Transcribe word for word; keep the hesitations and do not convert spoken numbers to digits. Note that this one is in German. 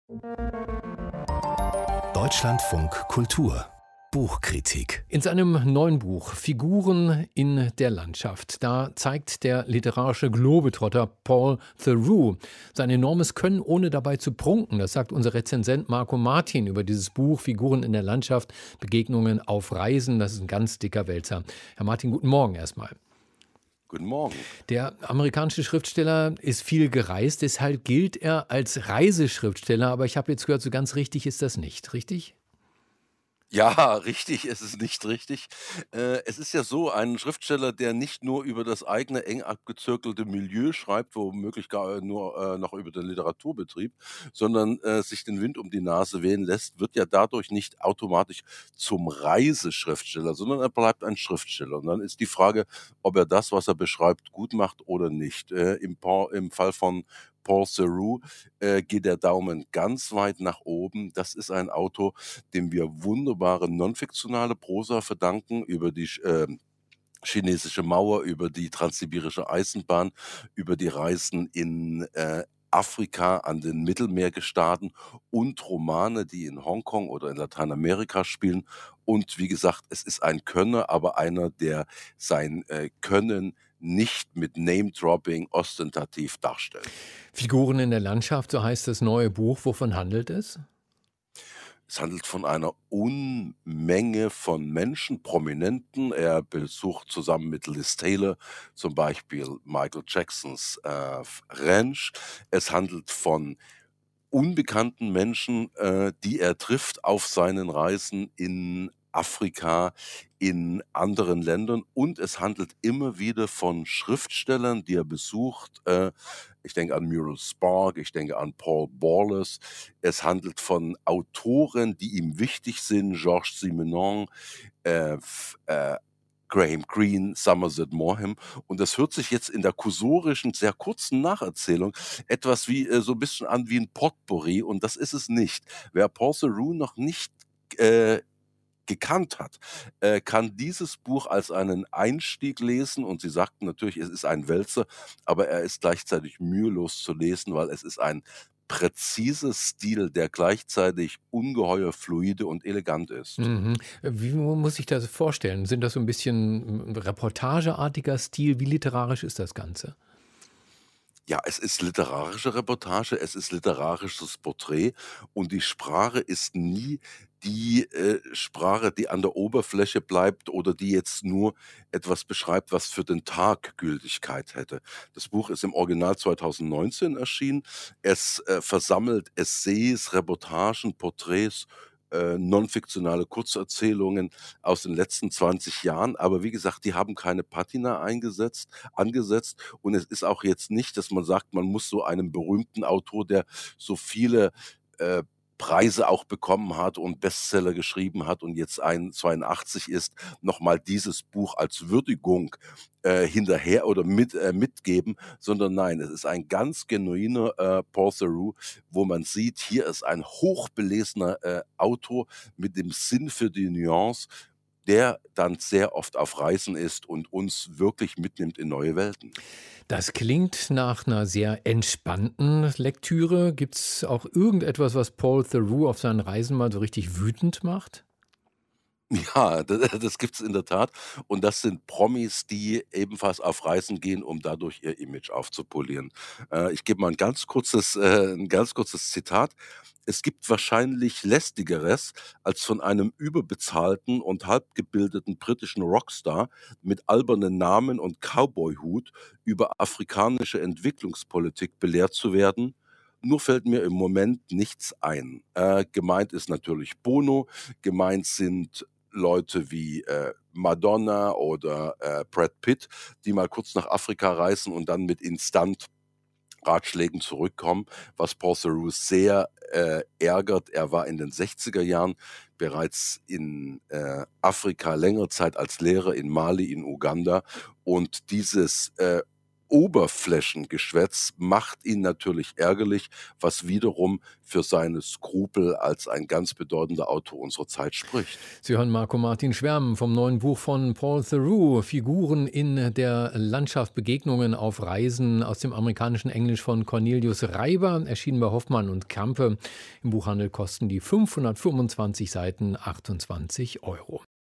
Deutschlandfunk Kultur Buchkritik. In seinem neuen Buch Figuren in der Landschaft, da zeigt der literarische Globetrotter Paul Theroux sein enormes Können, ohne dabei zu prunken. Das sagt unser Rezensent Marco Martin über dieses Buch Figuren in der Landschaft, Begegnungen auf Reisen. Das ist ein ganz dicker Wälzer. Herr Martin, guten Morgen erstmal. Guten Morgen. Der amerikanische Schriftsteller ist viel gereist, deshalb gilt er als Reiseschriftsteller. Aber ich habe jetzt gehört, so ganz richtig ist das nicht, richtig? Ja, richtig, es ist nicht richtig. Äh, es ist ja so, ein Schriftsteller, der nicht nur über das eigene eng abgezirkelte Milieu schreibt, womöglich gar nur äh, noch über den Literaturbetrieb, sondern äh, sich den Wind um die Nase wehen lässt, wird ja dadurch nicht automatisch zum Reiseschriftsteller, sondern er bleibt ein Schriftsteller. Und dann ist die Frage, ob er das, was er beschreibt, gut macht oder nicht. Äh, im, Pa- Im Fall von Paul Theroux äh, geht der Daumen ganz weit nach oben. Das ist ein Autor, dem wir wunderbare non-fiktionale Prosa verdanken über die äh, chinesische Mauer, über die transsibirische Eisenbahn, über die Reisen in äh, Afrika an den Mittelmeergestaaten und Romane, die in Hongkong oder in Lateinamerika spielen. Und wie gesagt, es ist ein Könner, aber einer, der sein äh, Können nicht mit Name-Dropping ostentativ darstellt. Figuren in der Landschaft, so heißt das neue Buch. Wovon handelt es? Es handelt von einer Unmenge von Menschen, Prominenten. Er besucht zusammen mit Liz Taylor zum Beispiel Michael Jacksons äh, Ranch. Es handelt von unbekannten Menschen, äh, die er trifft auf seinen Reisen in Afrika, in anderen Ländern. Und es handelt immer wieder von Schriftstellern, die er besucht. Äh, ich denke an Muriel Spark, ich denke an Paul Borlas. Es handelt von Autoren, die ihm wichtig sind, Georges Simenon, äh, f- äh, Graham Greene, Somerset Maugham. Und das hört sich jetzt in der kursorischen, sehr kurzen Nacherzählung etwas wie äh, so ein bisschen an wie ein Potpourri, und das ist es nicht. Wer Paul Theroux noch nicht äh, gekannt hat, äh, kann dieses Buch als einen Einstieg lesen, und Sie sagten natürlich, es ist ein Wälzer, aber er ist gleichzeitig mühelos zu lesen, weil es ist ein präziser Stil, der gleichzeitig ungeheuer fluide und elegant ist. Mhm. Wie muss ich das vorstellen? Sind das so ein bisschen mm, reportageartiger Stil? Wie literarisch ist das Ganze? Ja, es ist literarische Reportage, es ist literarisches Porträt, und die Sprache ist nie die äh, Sprache, die an der Oberfläche bleibt oder die jetzt nur etwas beschreibt, was für den Tag Gültigkeit hätte. Das Buch ist im Original zweitausendneunzehn erschienen. Es äh, versammelt Essays, Reportagen, Porträts, äh, non-fiktionale Kurzerzählungen aus den letzten zwanzig Jahren. Aber wie gesagt, die haben keine Patina eingesetzt, angesetzt. Und es ist auch jetzt nicht, dass man sagt, man muss so einem berühmten Autor, der so viele äh, Preise auch bekommen hat und Bestseller geschrieben hat und jetzt ein zweiundachtzig ist, nochmal dieses Buch als Würdigung äh, hinterher oder mit, äh, mitgeben, sondern nein, es ist ein ganz genuiner äh, Paul Theroux, wo man sieht, hier ist ein hochbelesener äh, Autor mit dem Sinn für die Nuance, der dann sehr oft auf Reisen ist und uns wirklich mitnimmt in neue Welten. Das klingt nach einer sehr entspannten Lektüre. Gibt es auch irgendetwas, was Paul Theroux auf seinen Reisen mal so richtig wütend macht? Ja, da das gibt's in der Tat. Und das sind Promis, die ebenfalls auf Reisen gehen, um dadurch ihr Image aufzupolieren. Äh, ich gebe mal ein ganz kurzes äh, 'n ganz kurzes Zitat. „Es gibt wahrscheinlich Lästigeres, als von einem überbezahlten und halbgebildeten britischen Rockstar mit albernen Namen und Cowboyhut über afrikanische Entwicklungspolitik belehrt zu werden. Nur fällt mir im Moment nichts ein.“ Äh, gemeint ist natürlich Bono, gemeint sind Leute wie, äh, Madonna oder, äh, Brad Pitt, die mal kurz nach Afrika reisen und dann mit Instant-Ratschlägen zurückkommen, was Paul Theroux sehr, äh, ärgert. Er war in den sechziger Jahren bereits in, äh, Afrika längere Zeit als Lehrer in Mali, in Uganda, und dieses, äh Oberflächengeschwätz macht ihn natürlich ärgerlich, was wiederum für seine Skrupel als ein ganz bedeutender Autor unserer Zeit spricht. Sie hören Marco Martin schwärmen vom neuen Buch von Paul Theroux, Figuren in der Landschaft, Begegnungen auf Reisen, aus dem amerikanischen Englisch von Cornelius Reiber, erschienen bei Hoffmann und Campe. Im Buchhandel kosten die fünfhundertfünfundzwanzig Seiten achtundzwanzig Euro.